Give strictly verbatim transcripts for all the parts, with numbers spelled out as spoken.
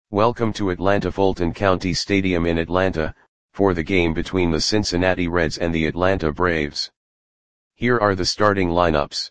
Welcome to Atlanta Fulton County Stadium in Atlanta, for the game between the Cincinnati Reds and the Atlanta Braves. Here are the starting lineups.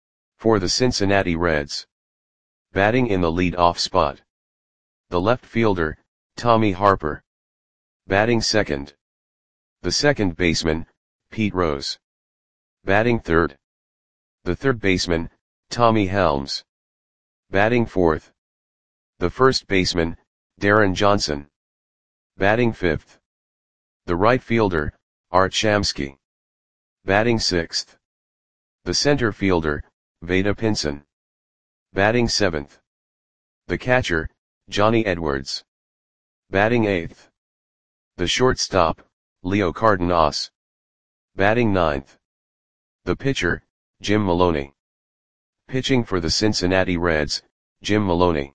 For the Cincinnati Reds. Batting in the lead-off spot. The left fielder, Tommy Harper. Batting second. The second baseman, Pete Rose. Batting third. The third baseman, Tommy Helms. Batting fourth. The first baseman, Darren Johnson. Batting fifth. The right fielder, Art Shamsky. Batting sixth. The center fielder, Vada Pinson. Batting seventh. The catcher, Johnny Edwards. Batting eighth. The shortstop, Leo Cardenas. Batting ninth. The pitcher, Jim Maloney. Pitching for the Cincinnati Reds, Jim Maloney.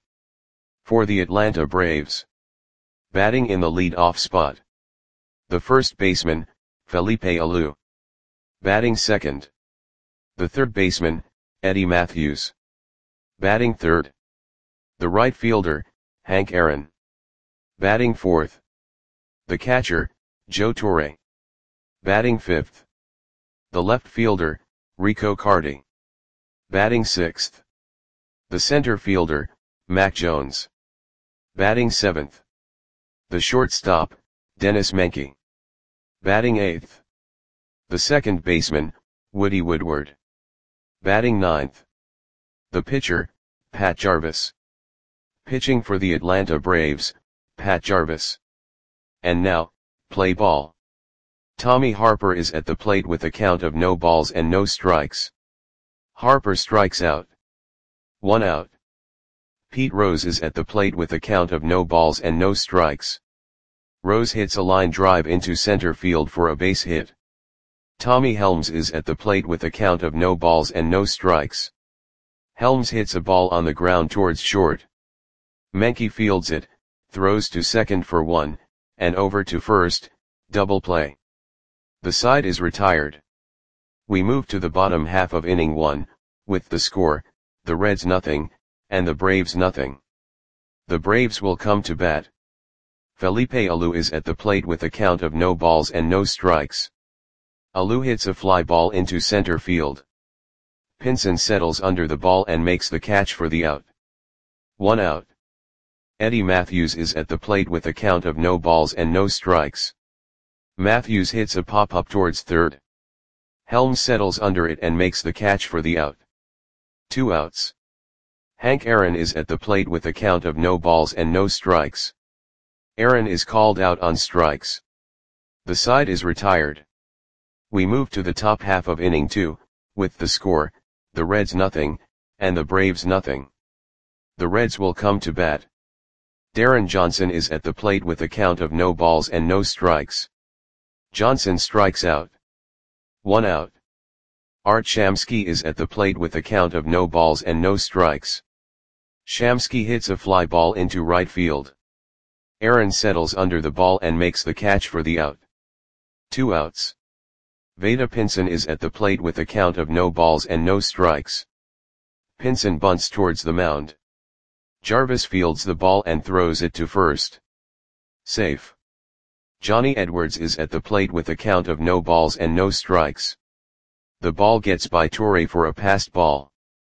For the Atlanta Braves. Batting in the lead-off spot. The first baseman, Felipe Alou. Batting second. The third baseman, Eddie Matthews. Batting third. The right fielder, Hank Aaron. Batting fourth. The catcher, Joe Torre. Batting fifth. The left fielder, Rico Carty. Batting sixth. The center fielder, Mac Jones. Batting seventh. The shortstop, Dennis Menke. Batting eighth. The second baseman, Woody Woodward. Batting ninth. The pitcher, Pat Jarvis. Pitching for the Atlanta Braves, Pat Jarvis. And now, play ball. Tommy Harper is at the plate with a count of no balls and no strikes. Harper strikes out. One out. Pete Rose is at the plate with a count of no balls and no strikes. Rose hits a line drive into center field for a base hit. Tommy Helms is at the plate with a count of no balls and no strikes. Helms hits a ball on the ground towards short. Menke fields it, throws to second for one, and over to first, double play. The side is retired. We move to the bottom half of inning one, with the score, the Reds nothing, and the Braves nothing. The Braves will come to bat. Felipe Alou is at the plate with a count of no balls and no strikes. Alou hits a fly ball into center field. Pinson settles under the ball and makes the catch for the out. One out. Eddie Matthews is at the plate with a count of no balls and no strikes. Matthews hits a pop-up towards third. Helms settles under it and makes the catch for the out. Two outs. Hank Aaron is at the plate with a count of no balls and no strikes. Aaron is called out on strikes. The side is retired. We move to the top half of inning two, with the score, the Reds nothing, and the Braves nothing. The Reds will come to bat. Darren Johnson is at the plate with a count of no balls and no strikes. Johnson strikes out. One out. Art Shamsky is at the plate with a count of no balls and no strikes. Shamsky hits a fly ball into right field. Aaron settles under the ball and makes the catch for the out. Two outs. Vada Pinson is at the plate with a count of no balls and no strikes. Pinson bunts towards the mound. Jarvis fields the ball and throws it to first. Safe. Johnny Edwards is at the plate with a count of no balls and no strikes. The ball gets by Torre for a passed ball.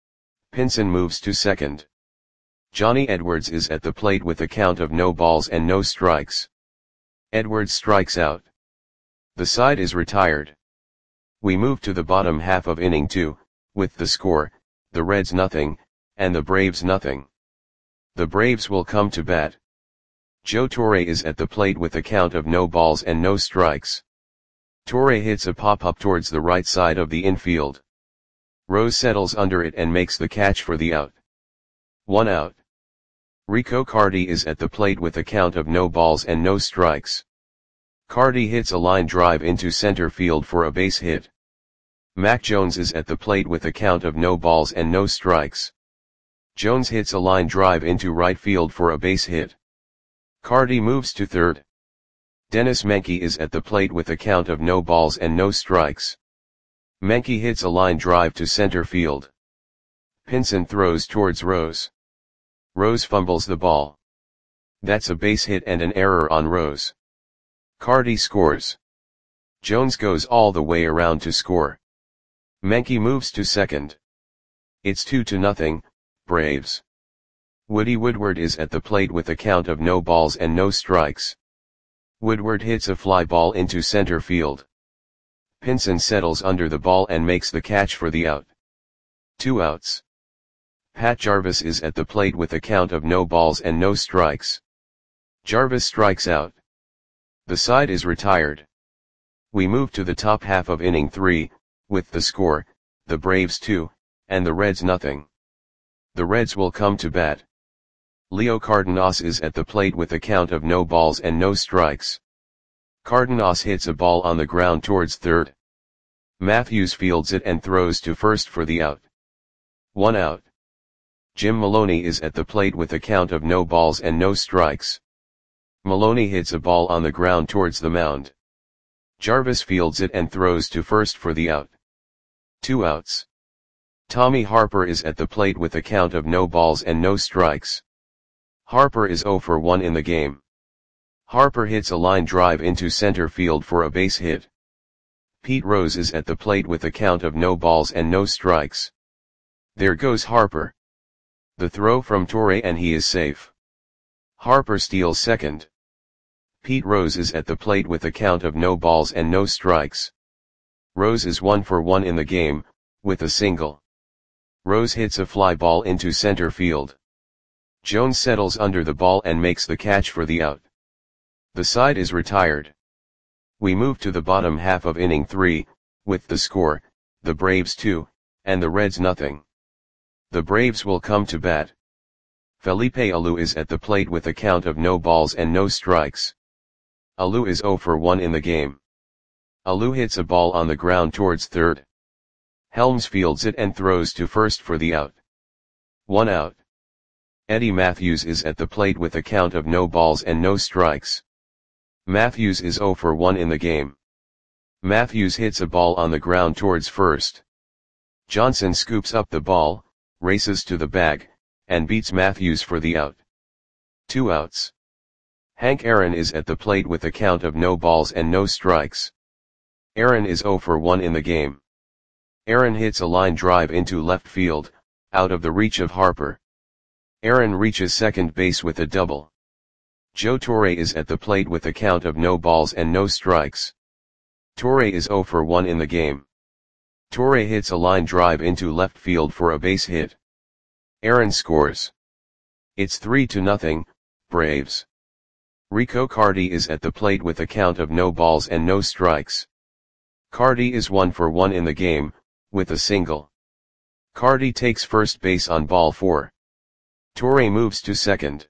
Pinson moves to second. Johnny Edwards is at the plate with a count of no balls and no strikes. Edwards strikes out. The side is retired. We move to the bottom half of inning two, with the score, the Reds nothing, and the Braves nothing. The Braves will come to bat. Joe Torre is at the plate with a count of no balls and no strikes. Torre hits a pop-up towards the right side of the infield. Rose settles under it and makes the catch for the out. One out. Rico Carty is at the plate with a count of no balls and no strikes. Carty hits a line drive into center field for a base hit. Mac Jones is at the plate with a count of no balls and no strikes. Jones hits a line drive into right field for a base hit. Carty moves to third. Dennis Menke is at the plate with a count of no balls and no strikes. Menke hits a line drive to center field. Pinson throws towards Rose. Rose fumbles the ball. That's a base hit and an error on Rose. Carty scores. Jones goes all the way around to score. Menke moves to second. It's two to nothing, Braves. Woody Woodward is at the plate with a count of no balls and no strikes. Woodward hits a fly ball into center field. Pinson settles under the ball and makes the catch for the out. Two outs. Pat Jarvis is at the plate with a count of no balls and no strikes. Jarvis strikes out. The side is retired. We move to the top half of inning three, with the score, the Braves two, and the Reds nothing. The Reds will come to bat. Leo Cardenas is at the plate with a count of no balls and no strikes. Cardenas hits a ball on the ground towards third. Matthews fields it and throws to first for the out. One out. Jim Maloney is at the plate with a count of no balls and no strikes. Maloney hits a ball on the ground towards the mound. Jarvis fields it and throws to first for the out. Two outs. Tommy Harper is at the plate with a count of no balls and no strikes. Harper is oh for one in the game. Harper hits a line drive into center field for a base hit. Pete Rose is at the plate with a count of no balls and no strikes. There goes Harper. The throw from Torre and he is safe. Harper steals second. Pete Rose is at the plate with a count of no balls and no strikes. Rose is one for one in the game, with a single. Rose hits a fly ball into center field. Jones settles under the ball and makes the catch for the out. The side is retired. We move to the bottom half of inning three, with the score, the Braves two, and the Reds nothing. The Braves will come to bat. Felipe Alou is at the plate with a count of no balls and no strikes. Alou is oh for one in the game. Alou hits a ball on the ground towards third. Helms fields it and throws to first for the out. One out. Eddie Matthews is at the plate with a count of no balls and no strikes. Matthews is oh for one in the game. Matthews hits a ball on the ground towards first. Johnson scoops up the ball, races to the bag, and beats Matthews for the out. Two outs. Hank Aaron is at the plate with a count of no balls and no strikes. Aaron is oh for one in the game. Aaron hits a line drive into left field, out of the reach of Harper. Aaron reaches second base with a double. Joe Torre is at the plate with a count of no balls and no strikes. Torre is oh for one in the game. Torre hits a line drive into left field for a base hit. Aaron scores. It's three to nothing, Braves. Rico Carty is at the plate with a count of no balls and no strikes. Carty is one for one in the game, with a single. Carty takes first base on ball four. Torre moves to second.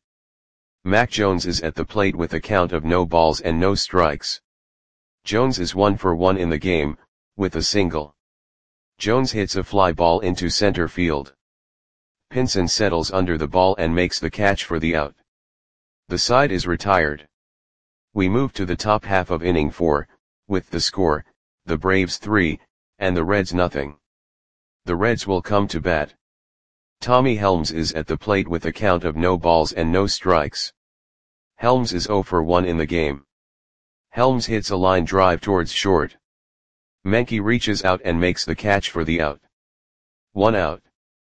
Mac Jones is at the plate with a count of no balls and no strikes. Jones is one for one in the game, with a single. Jones hits a fly ball into center field. Pinson settles under the ball and makes the catch for the out. The side is retired. We move to the top half of inning four, with the score, the Braves three, and the Reds nothing. The Reds will come to bat. Tommy Helms is at the plate with a count of no balls and no strikes. Helms is oh for one in the game. Helms hits a line drive towards short. Menke reaches out and makes the catch for the out. One out.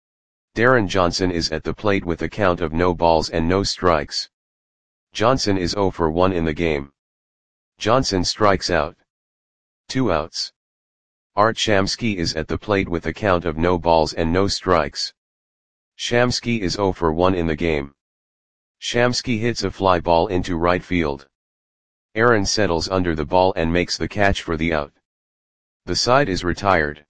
Darren Johnson is at the plate with a count of no balls and no strikes. Johnson is oh for one in the game. Johnson strikes out. Two outs. Art Shamsky is at the plate with a count of no balls and no strikes. Shamsky is oh for one in the game. Shamsky hits a fly ball into right field. Aaron settles under the ball and makes the catch for the out. The side is retired.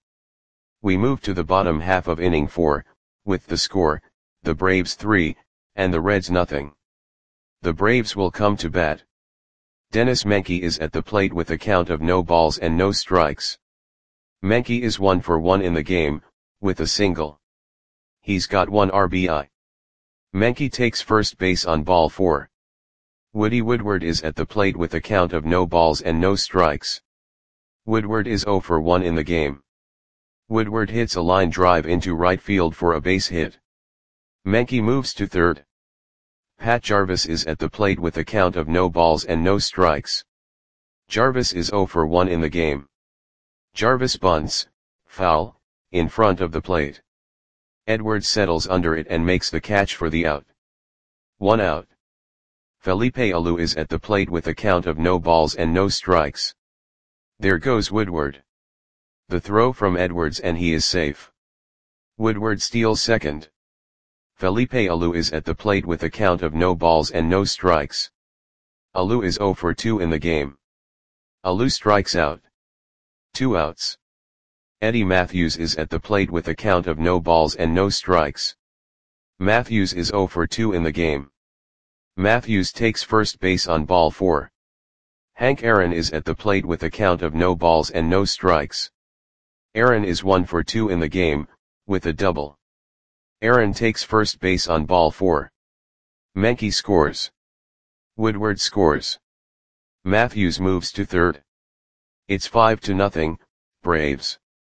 We move to the bottom half of inning four, with the score, the Braves three, and the Reds nothing. The Braves will come to bat. Dennis Menke is at the plate with a count of no balls and no strikes. Menke is one for one in the game, with a single. He's got one R B I. Menke takes first base on ball four. Woody Woodward is at the plate with a count of no balls and no strikes. Woodward is oh for one in the game. Woodward hits a line drive into right field for a base hit. Menke moves to third. Pat Jarvis is at the plate with a count of no balls and no strikes. Jarvis is zero for one in the game. Jarvis bunts, foul, in front of the plate. Edwards settles under it and makes the catch for the out. One out. Felipe Alou is at the plate with a count of no balls and no strikes. There goes Woodward. The throw from Edwards and he is safe. Woodward steals second. Felipe Alou is at the plate with a count of no balls and no strikes. Alou is zero for two in the game. Alou strikes out. Two outs. Eddie Matthews is at the plate with a count of no balls and no strikes. Matthews is zero for two in the game. Matthews takes first base on ball four. Hank Aaron is at the plate with a count of no balls and no strikes. Aaron is one for two in the game, with a double. Aaron takes first base on ball four. Menke scores. Woodward scores. Matthews moves to third. It's five to nothing, Braves.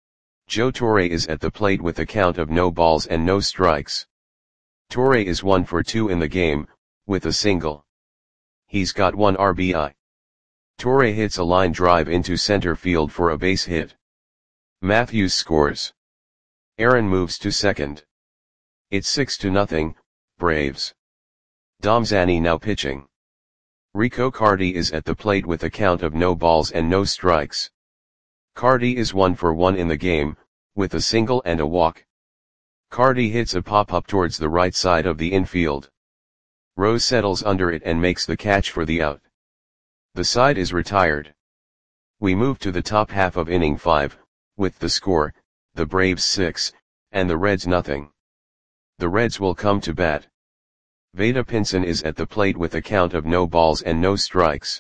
Joe Torre is at the plate with a count of no balls and no strikes. Torre is one for two in the game, with a single. He's got one R B I. Torre hits a line drive into center field for a base hit. Matthews scores. Aaron moves to second. It's six to nothing, Braves. Domzani now pitching. Rico Cardi is at the plate with a count of no balls and no strikes. Cardi is one for one in the game, with a single and a walk. Cardi hits a pop-up towards the right side of the infield. Rose settles under it and makes the catch for the out. The side is retired. We move to the top half of inning five, with the score, the Braves six, and the Reds nothing. The Reds will come to bat. Vada Pinson is at the plate with a count of no balls and no strikes.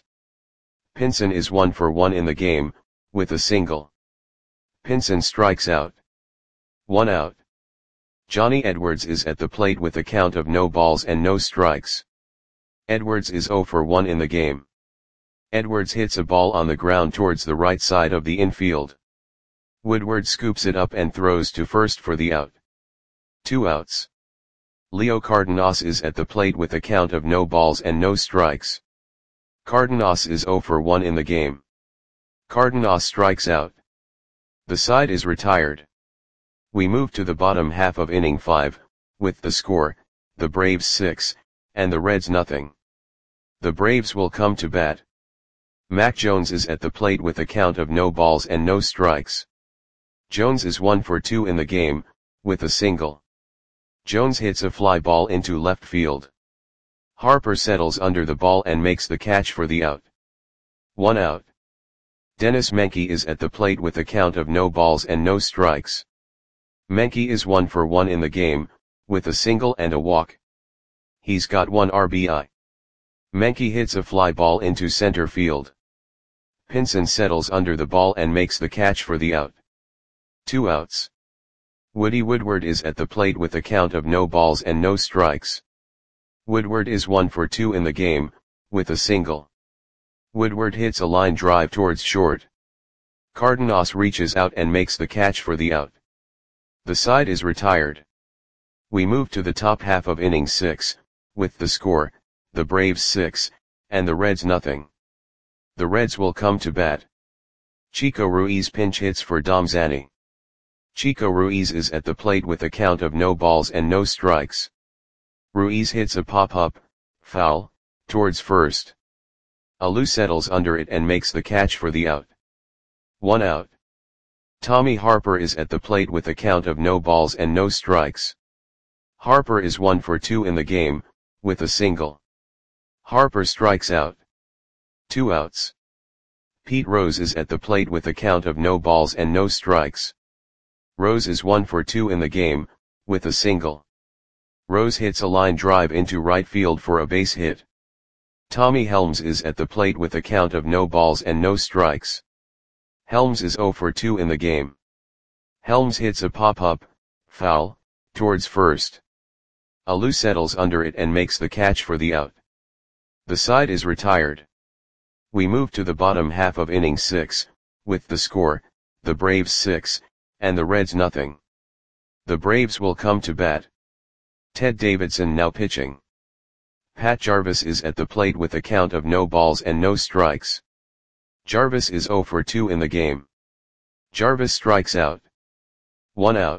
Pinson is one for one in the game, with a single. Pinson strikes out. One out. Johnny Edwards is at the plate with a count of no balls and no strikes. Edwards is zero for one in the game. Edwards hits a ball on the ground towards the right side of the infield. Woodward scoops it up and throws to first for the out. Two outs. Leo Cardenas is at the plate with a count of no balls and no strikes. Cardenas is zero for one in the game. Cardenas strikes out. The side is retired. We move to the bottom half of inning five, with the score, the Braves six, and the Reds nothing. The Braves will come to bat. Mac Jones is at the plate with a count of no balls and no strikes. Jones is one for two in the game, with a single. Jones hits a fly ball into left field. Harper settles under the ball and makes the catch for the out. One out. Dennis Menke is at the plate with a count of no balls and no strikes. Menke is one for one in the game, with a single and a walk. He's got one R B I. Menke hits a fly ball into center field. Pinson settles under the ball and makes the catch for the out. Two outs. Woody Woodward is at the plate with a count of no balls and no strikes. Woodward is one for two in the game, with a single. Woodward hits a line drive towards short. Cardenas reaches out and makes the catch for the out. The side is retired. We move to the top half of inning six, with the score, the Braves six, and the Reds nothing. The Reds will come to bat. Chico Ruiz pinch hits for Domzani. Chico Ruiz is at the plate with a count of no balls and no strikes. Ruiz hits a pop-up, foul, towards first. Alou settles under it and makes the catch for the out. One out. Tommy Harper is at the plate with a count of no balls and no strikes. Harper is one for two in the game, with a single. Harper strikes out. Two outs. Pete Rose is at the plate with a count of no balls and no strikes. Rose is one for two in the game, with a single. Rose hits a line drive into right field for a base hit. Tommy Helms is at the plate with a count of no balls and no strikes. Helms is zero for two in the game. Helms hits a pop-up, foul, towards first. Alou settles under it and makes the catch for the out. The side is retired. We move to the bottom half of inning six, with the score, the Braves six, and the Reds nothing. The Braves will come to bat. Ted Davidson now pitching. Pat Jarvis is at the plate with a count of no balls and no strikes. Jarvis is zero for two in the game. Jarvis strikes out. One out.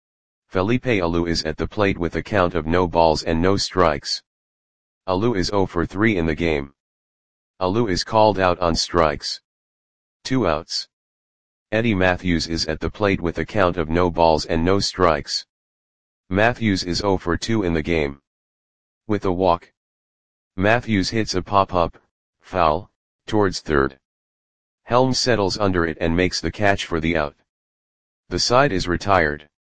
Felipe Alou is at the plate with a count of no balls and no strikes. Alou is zero for three in the game. Alou is called out on strikes. Two outs. Eddie Matthews is at the plate with a count of no balls and no strikes. Matthews is zero for two in the game. With a walk. Matthews hits a pop-up, foul, towards third. Helms settles under it and makes the catch for the out. The side is retired.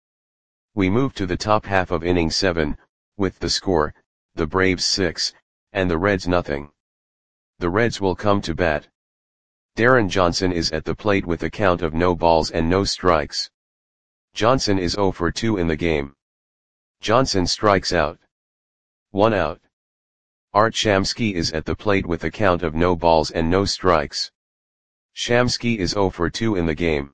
We move to the top half of inning seven, with the score, the Braves six, and the Reds nothing. The Reds will come to bat. Darren Johnson is at the plate with a count of no balls and no strikes. Johnson is zero for two in the game. Johnson strikes out. One out. Art Shamsky is at the plate with a count of no balls and no strikes. Shamsky is zero for two in the game.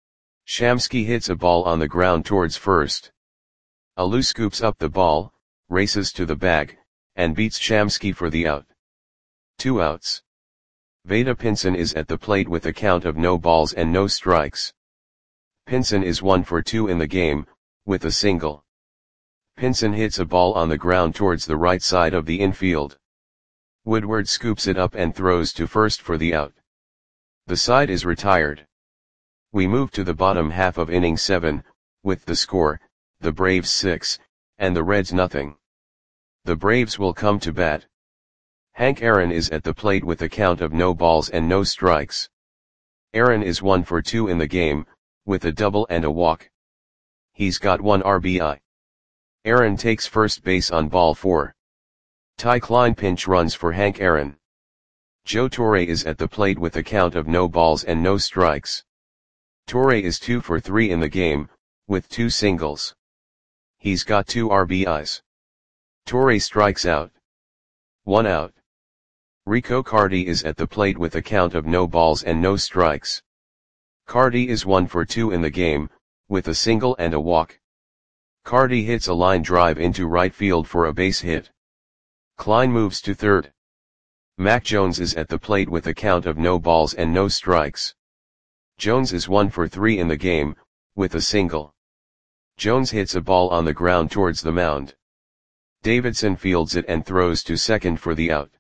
Shamsky hits a ball on the ground towards first. Alou scoops up the ball, races to the bag, and beats Shamsky for the out. Two outs. Vada Pinson is at the plate with a count of no balls and no strikes. Pinson is one for two in the game, with a single. Pinson hits a ball on the ground towards the right side of the infield. Woodward scoops it up and throws to first for the out. The side is retired. We move to the bottom half of inning seven, with the score, the Braves six, and the Reds nothing. The Braves will come to bat. Hank Aaron is at the plate with a count of no balls and no strikes. Aaron is one for two in the game, with a double and a walk. He's got one R B I. Aaron takes first base on ball four. Ty Klein pinch runs for Hank Aaron. Joe Torre is at the plate with a count of no balls and no strikes. Torre is two for three in the game, with two singles. He's got two R B Is. Torre strikes out. One out. Rico Cardi is at the plate with a count of no balls and no strikes. Cardi is one for two in the game, with a single and a walk. Cardi hits a line drive into right field for a base hit. Klein moves to third. Mac Jones is at the plate with a count of no balls and no strikes. Jones is one for three in the game, with a single. Jones hits a ball on the ground towards the mound. Davidson fields it and throws to second for the out.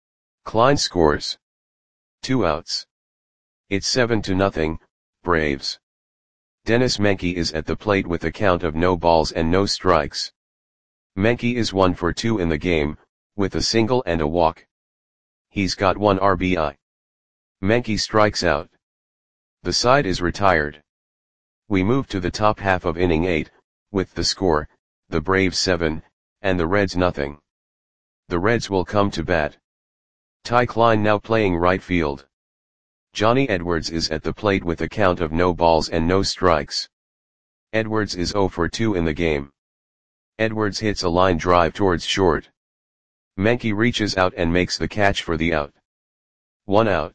Klein scores. Two outs. It's seven to nothing, Braves. Dennis Menke is at the plate with a count of no balls and no strikes. Menke is one for two in the game, with a single and a walk. He's got one R B I. Menke strikes out. The side is retired. We move to the top half of inning eight, with the score, the Braves seven, and the Reds nothing. The Reds will come to bat. Ty Klein now playing right field. Johnny Edwards is at the plate with a count of no balls and no strikes. Edwards is zero for two in the game. Edwards hits a line drive towards short. Menke reaches out and makes the catch for the out. One out.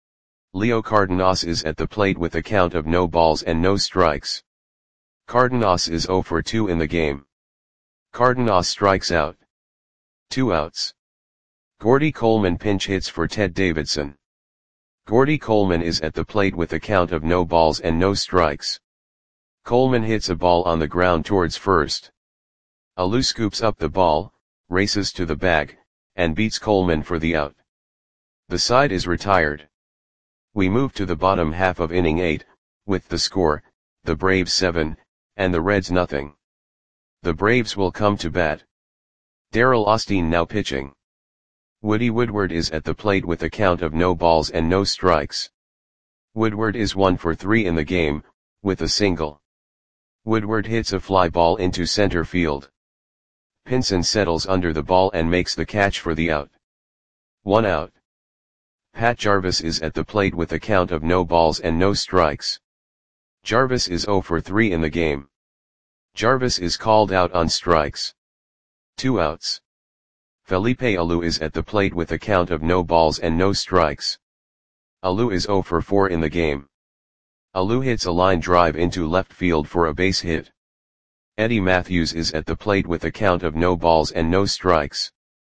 Leo Cardenas is at the plate with a count of no balls and no strikes. Cardenas is zero for two in the game. Cardenas strikes out. Two outs. Gordy Coleman pinch hits for Ted Davidson. Gordy Coleman is at the plate with a count of no balls and no strikes. Coleman hits a ball on the ground towards first. Alou scoops up the ball, races to the bag, and beats Coleman for the out. The side is retired. We move to the bottom half of inning eight, with the score, the Braves seven, and the Reds nothing. The Braves will come to bat. Darrell Osteen now pitching. Woody Woodward is at the plate with a count of no balls and no strikes. Woodward is one for three in the game, with a single. Woodward hits a fly ball into center field. Pinson settles under the ball and makes the catch for the out. One out. Pat Jarvis is at the plate with a count of no balls and no strikes. Jarvis is zero for three in the game. Jarvis is called out on strikes. Two outs. Felipe Alou is at the plate with a count of no balls and no strikes. Alou is zero for four in the game. Alou hits a line drive into left field for a base hit. Eddie Matthews is at the plate with a count of no balls and no strikes.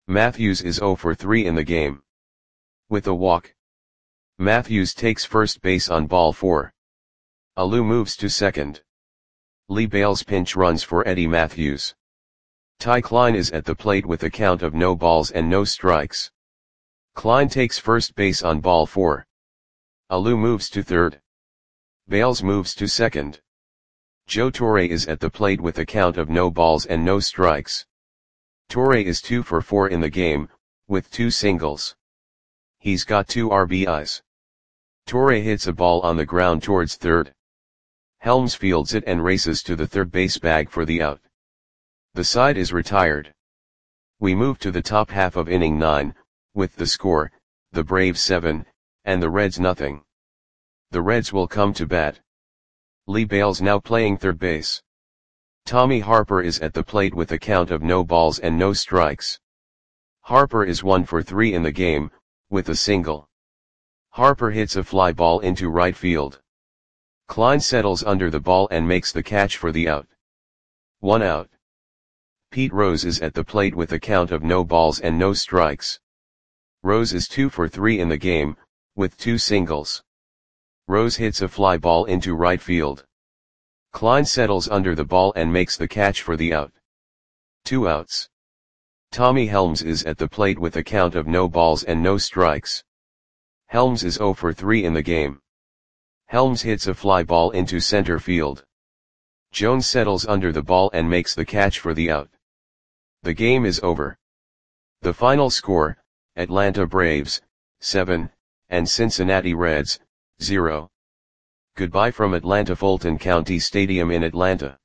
Matthews is zero for three in the game. With a walk, Matthews takes first base on ball four. Alou moves to second. Lee Bales pinch runs for Eddie Matthews. Ty Klein is at the plate with a count of no balls and no strikes. Klein takes first base on ball four. Alou moves to third. Bales moves to second. Joe Torre is at the plate with a count of no balls and no strikes. Torre is two for four in the game, with two singles. He's got two R B Is. Torre hits a ball on the ground towards third. Helms fields it and races to the third base bag for the out. The side is retired. We move to the top half of inning nine, with the score, the Braves seven, and the Reds nothing. The Reds will come to bat. Lee Bales now playing third base. Tommy Harper is at the plate with a count of no balls and no strikes. Harper is one for three in the game, with a single. Harper hits a fly ball into right field. Klein settles under the ball and makes the catch for the out. One out. Pete Rose is at the plate with a count of no balls and no strikes. Rose is two for three in the game, with two singles. Rose hits a fly ball into right field. Klein settles under the ball and makes the catch for the out. Two outs. Tommy Helms is at the plate with a count of no balls and no strikes. Helms is zero for three in the game. Helms hits a fly ball into center field. Jones settles under the ball and makes the catch for the out. The game is over. The final score, Atlanta Braves, seven, and Cincinnati Reds, zero. Goodbye from Atlanta Fulton County Stadium in Atlanta.